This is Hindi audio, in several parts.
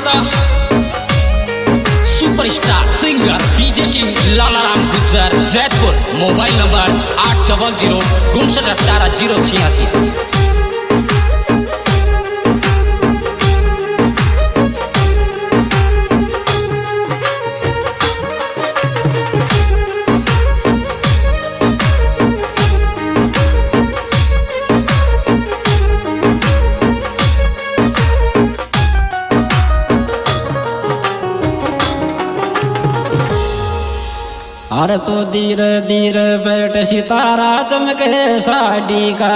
The superstar singer DJ king Lalaram Gujjar Jaipur. Mobile number 8005988086। अरे तो धीरे धीरे बैठ सितारा चमके साड़ी का,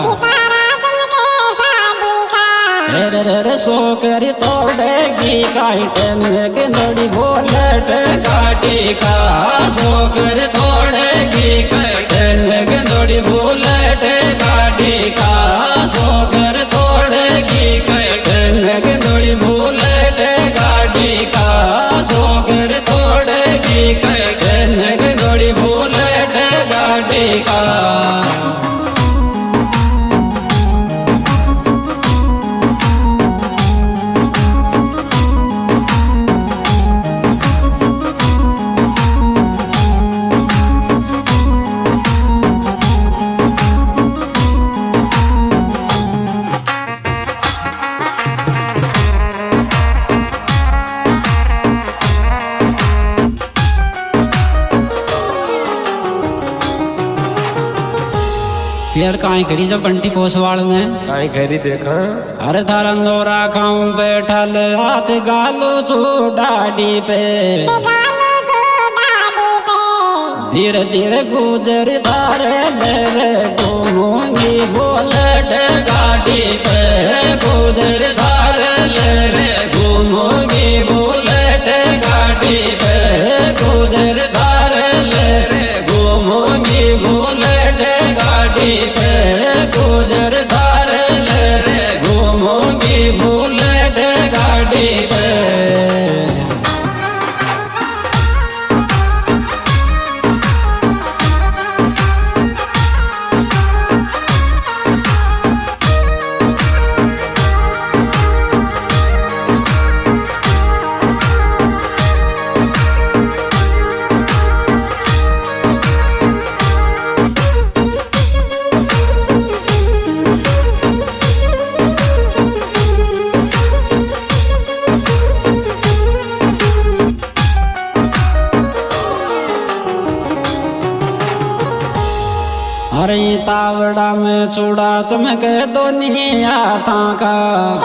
रे सो कर तोड़ेगी काटन के नड़ी बोलट काटी का, सो कर तोड़ेगी काटन के नड़ी बोलट काटी का, सो कर तोड़ेगी काटन के नड़ी बोलट काटी का, सो कर तोड़ेगी काटन के नड़ी बोलट काटी का। यार काई करी जब बंटी पोसवाड़ में काई करी देखा। अरे थारा नोरा खाऊं बैठल हाथ गालो छू डाडी पे, धीरे धीरे गुजर धारे ले घूमूंगी बोलट गाड़ी पे, गुजर धारे ले घूमूंगी बोलट गाड़ी पे, गुजर धारे ले घूमूंगी बोलट गाड़ी पे, गुजर धारे ले घूमूंगी बुलेट गाड़ी पे। अरे तावड़ा में चूड़ा चमके दुनिया था का,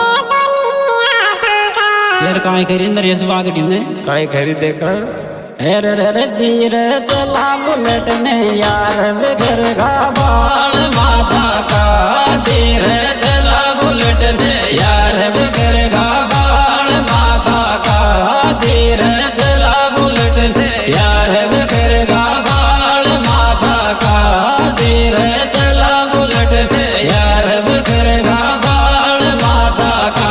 यार काई करी नरेश बागड़ी ने काई करी देखा। अरे रे धीरे चला बुलेट ने यार बेघर का बाल माथा का, धीरे चला बुलेट ने यार बेघर का बाल माथा का, धीरे चला बुलेट ने यार बेघर का बाल माथा का, धीरे चला बुलेट ने यार बेघर का बाल माथा का।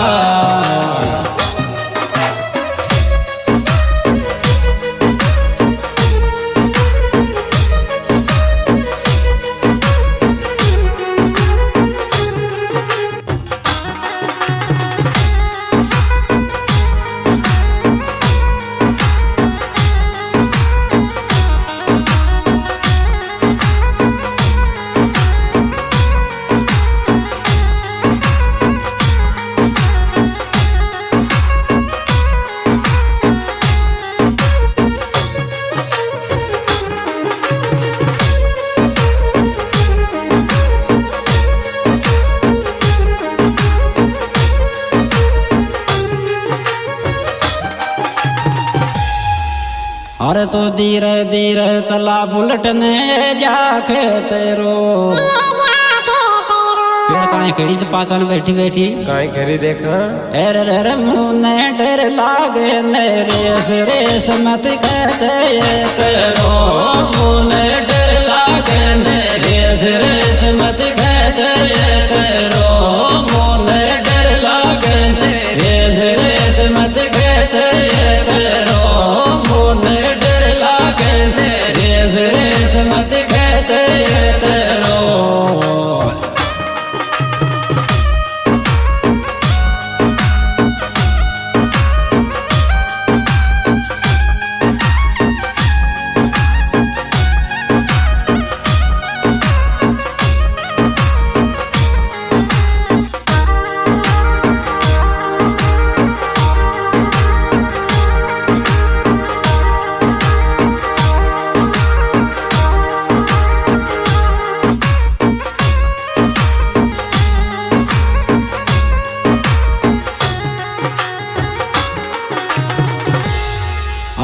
अरे तो धीरे धीरे चला बुलेट ने जाके तेरो, फिर काई करी जो पासन बैठी बैठी काई करी देखा। अरे रे मुँह ने डर लागे ने रेस मत खेचे तेरो, मुँह ने डर लागे ने रेस मत खेचे तेरो, मुँह ने डर लागे ने रेस मत खेचे तेरो, मुँह ने डर लागे ने रेस मत खेचे तेरो।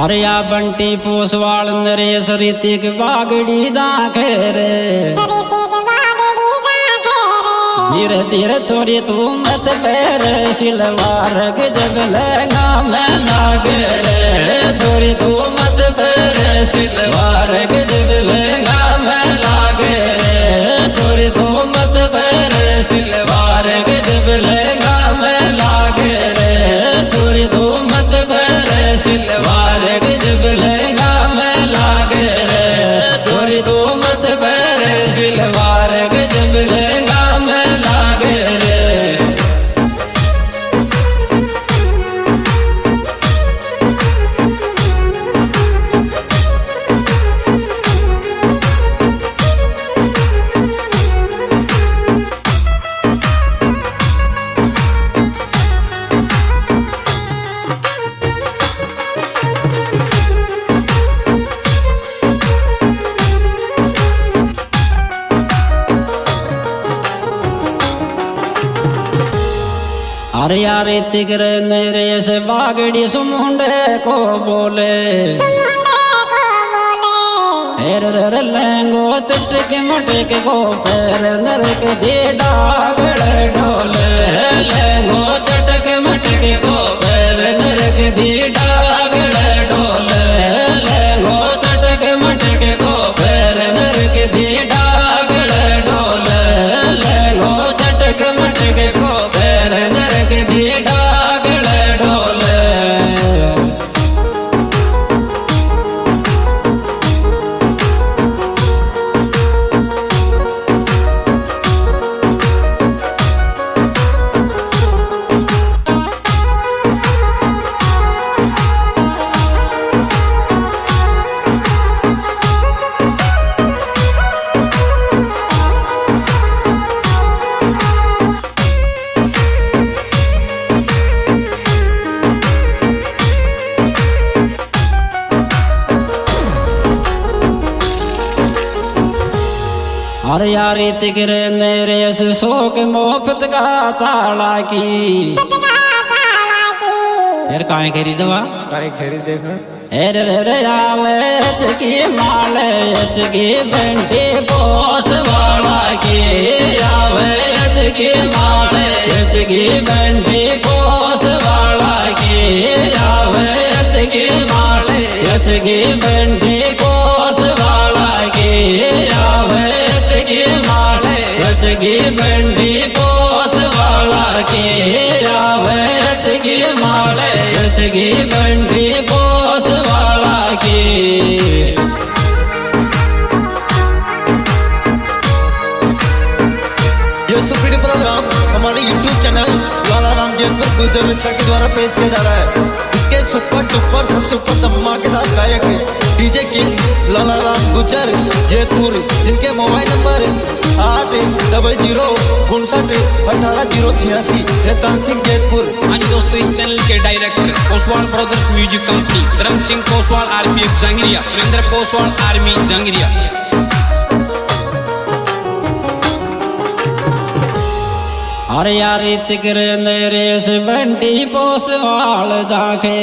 अरे या बंटी पोसवाल नरेश ऋतिक बागड़ी दाखे रे धीरे धीरे छोरी तू मत पैर सिलवार के जब लहंगा में लागे रे छोरी तू मत पैर सिलवार के जब लहंगा में लागे रे छोरी तू मत पैर सिलवार के जब लहंगा में लागे रे छोरी तू मत पैर सिलवार के जब लहंगा में लागे रे छोरी तू मत पैर सिलवार के जब लहंगा में लागे रे। अरे यार तिगरे मेरे से बागड़ी सुमुंडे को बोले हेर रे लहंगो चटके मटके को पैर नरक दे डागड़े डोले लहंगो चटके मटके को पैर नरक दे डागड़े डोले लहंगो चटके मटके को पैर नरक दे डागड़े डोले लहंगो चटके मटके को पैर नरक दे डागड़े डोले। अरे यार तिगरे मेरे से शोक मोहब्बत का चाला की फिर काहे खेरी दवा काहे खेरी देखा हेर रे आवे की माले की बंटी बोस वाला की आवे की माले की बंटी बोस वाला की आवे की माले की बंटी बोस वाला की आवे की माले की बंटी बोस वाला की आवे की माले की बंटी बोस वाला की। ये सुपीडी प्रोग्राम हमारे YouTube चैनल लाला राम जयपुर गुजर मिश्रा के द्वारा पेश किया जा रहा है। इसके सुपर डुपर सबसे ऊपर धमाकेदार गायक है डीजे किंग लाला राम गुजर जयपुर, जिनके मोबाइल नंबर 800591886 रेतान सिंह जयपुर। हाँ जी दोस्तों, इस चैनल के director Koswal brothers music company, Dharam Singh Koswal RPF Jangariya, Surendra Koswal army Jangariya. अरे यार तिगरे मेरे से बंटी पोसवाल जाके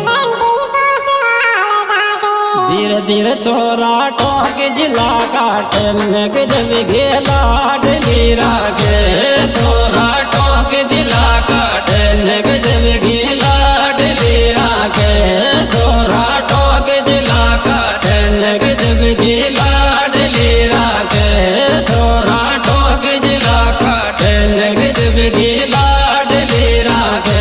धीरे धीरे छोरा टोक जिला काटने के जब गेला डलीरा के छोरा टोक जिला काटने के जब गेला डलीरा के छोरा टोक जिला काटने के जब गेला डलीरा के छोरा टोक जिला काटने के जब गेला डलीरा के।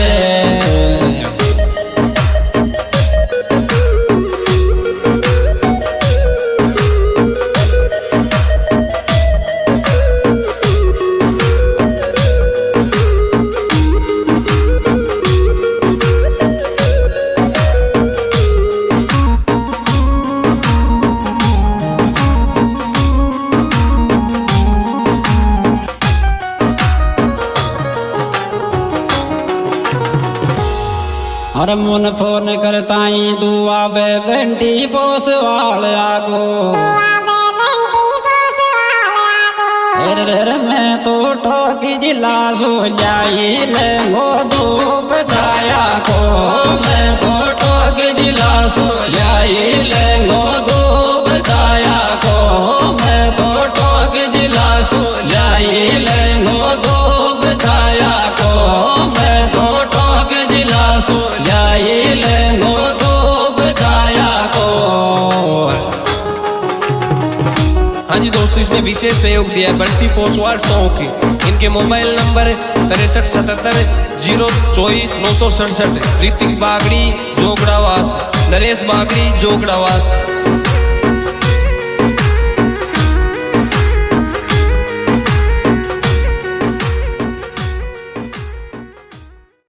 अरे मुन फोन करताई दुआ बे बंटी पोसवाल आगो रे मैं तो ठोकी जिला सो जाई ले धूप छाया को मैं तो ठोक जिला सो लाई लेंगो दो बचाया को मैं तो ठोक जिला सो लाई लेंगो दो बचाया को मैं तो ठोक जिला सो लाई लेंगो दो बचाया को। हाँ जी दोस्तों, इसमें विशेष सहयोग दिया है बंटी पोसवाल टोंक। इनके मोबाइल नंबर 6377 024 967। ऋतिक बागड़ी जोगड़ावास, नरेश बागड़ी जोगड़ावास।